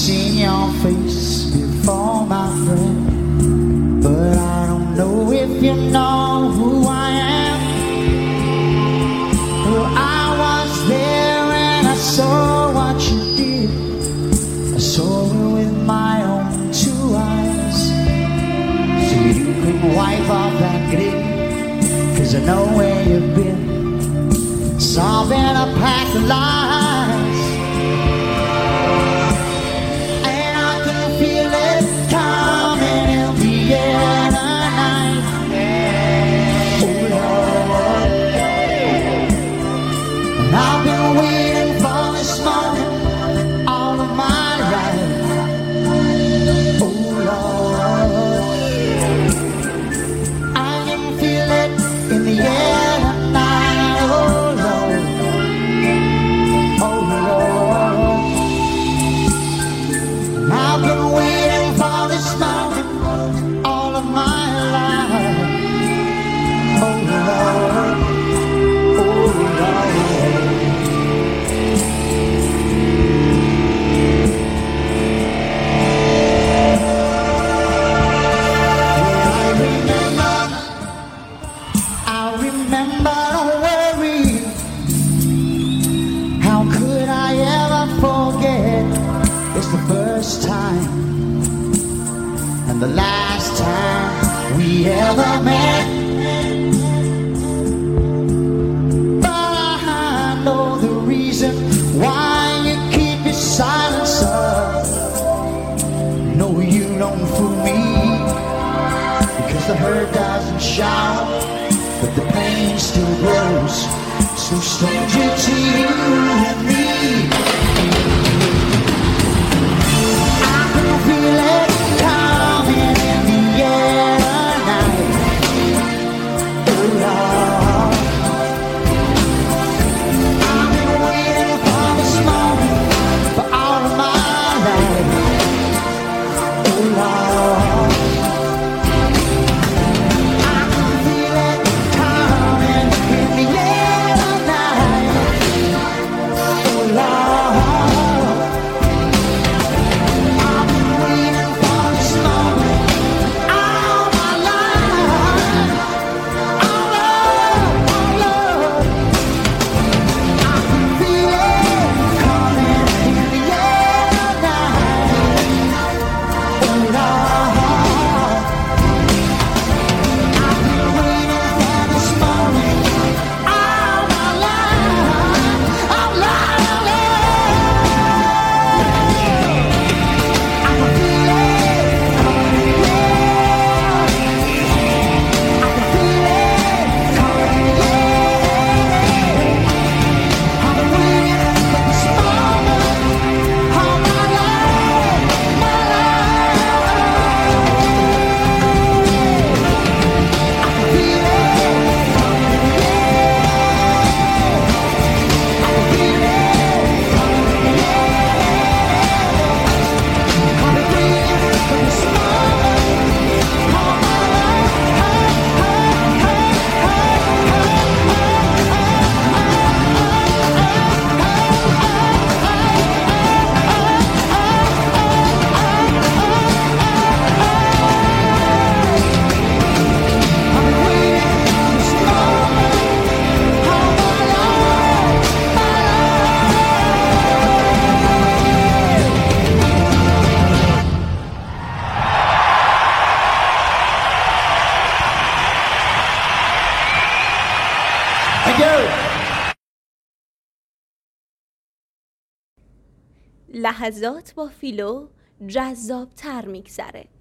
seen your face before, my friend, but I don't know if you know who I am. Well, I was there and I saw what you did. I saw it with my own two eyes. So you can wipe off that grin, 'cause I know where you've been, solving a pack of lies. And I can feel it coming in the air tonight. Oh Lord, and I've been waiting for this moment all of my life. Oh Lord, I can feel it in the air tonight. Oh Lord, oh Lord, I've been waiting for this moment all of my life. Oh Lord, oh Lord. I remember the worry. How could I ever forget? It's the first time and the last time we ever met. But I know the reason why you keep your silence up. No, you don't fool me, because the hurt doesn't shout, but the pain still grows. So stranger to you and me, I can feel it coming in the air tonight. Oh Lord, I've been waiting for this moment for all of my life. Oh Lord, I can feel it coming in the air tonight. Oh Lord, I've been waiting for this moment all my life. Oh Lord, oh Lord, I can feel it coming in the air tonight. Oh Lord, I've been waiting for this moment all my life. Oh Lord, I can feel it coming in the air. I can feel it coming in the air. I've been waiting for this moment all my life, my life. I can feel it coming in the air. I can feel it coming in the air. I've been waiting for this moment all my Thank you. لحظات با فیلو جذاب‌تر می‌گذره.